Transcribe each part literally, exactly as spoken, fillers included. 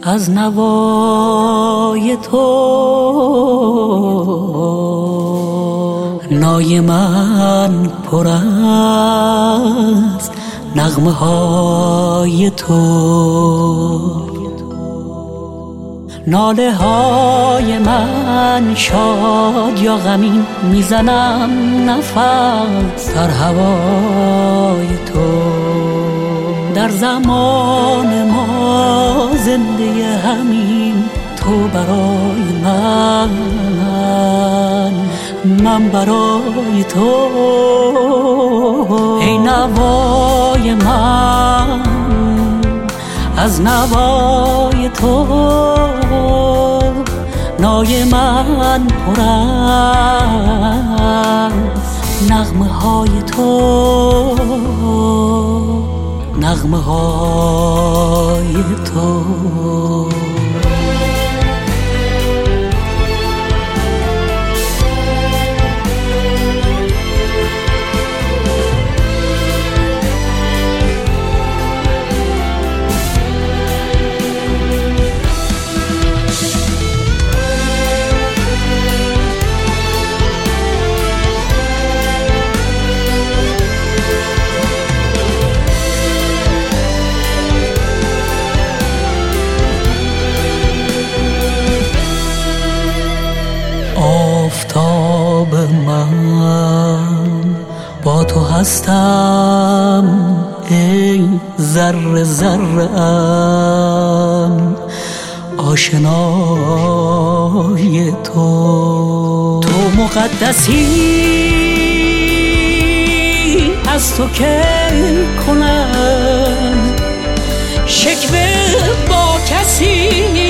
از نوای تو نای من پر از نغمه های تو، ناله های من شاد یا غمین میزنم نفس در هوای تو. در زمان ما زنده همین، تو برای من، من برای تو. ای نوای من از نوای تو، نای من پر از نغمه های تو، نغمه های تو. آفتاب من با تو هستم، ای ذره ذره ام آشنای تو. تو مقدسی، از تو که کنم شکوه با کسی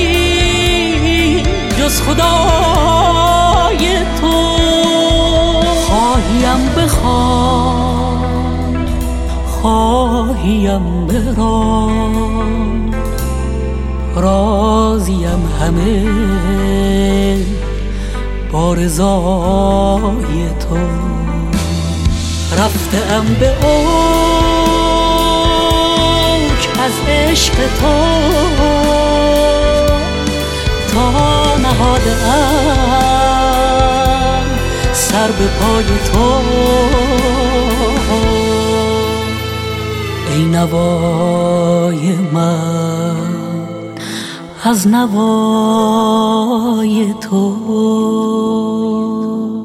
جز خدای تو. خواهیم بخوان، خواهیم برام، راضیم همه با رضای تو. رفتم به اوج از عشق تو، تا نهادم سر به پای تو. ای نوای من از نوای تو.